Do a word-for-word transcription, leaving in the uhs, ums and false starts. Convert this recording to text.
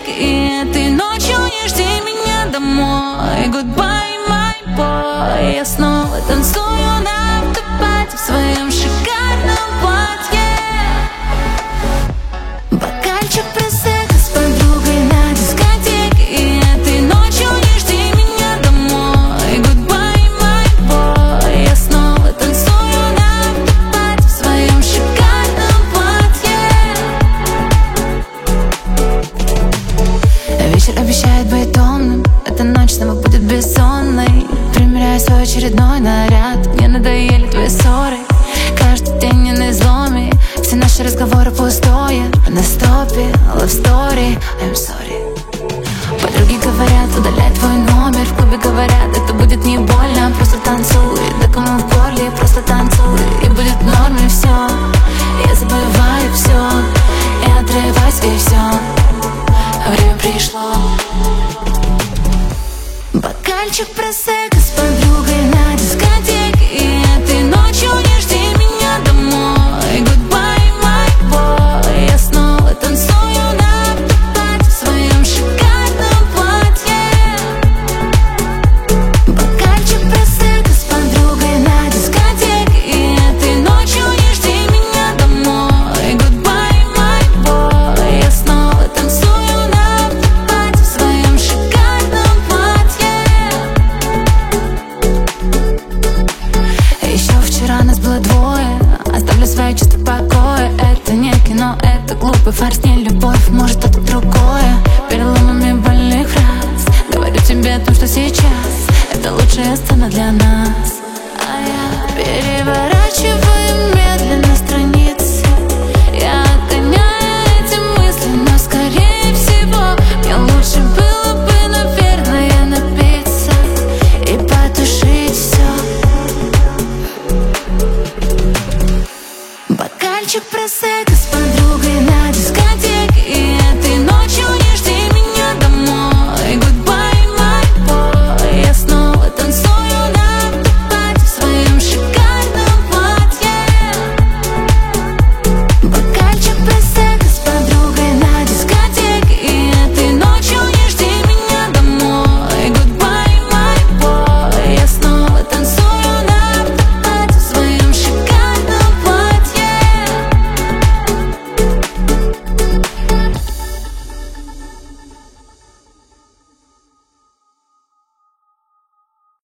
И этой ночью не жди меня домой. Goodbye, my boy. Я снова танцую на автопате в своем шикарном платье. Бокальчик просека с подругой на дискотеке. И этой ночью не жди меня домой. Goodbye, my boy. Я снова танцую на автопате в своем шикарном платье. Вечер обещает быть томным, эта ночь снова будет бессонной. Примеряю свой очередной наряд, мне надоели твои ссоры. Каждый день не на изломе, все наши разговоры пустое. На стопе, love story, I'm sorry. Подруги говорят, удаляй твой номер. В клубе говорят, это будет не больно. Просто танцуй, да кому в горле, просто танцуй. И будет в норме все, я забываю все. И отрываюсь, и все, время пришло. Бокальчик просека с подругой на дискотеке. И этой ночью не жди меня домой. Goodbye, my boy. Я снова танцую на автопате в своем шикарном платье. Бокальчик просека с подругой на дискотеке. И этой ночью не жди меня домой. Goodbye, my boy. Я снова танцую на автопате в своем шикарном платье. Еще вчера нас было двое, оставлю свои чувства в покое. Это не кино, это глупый фарс, не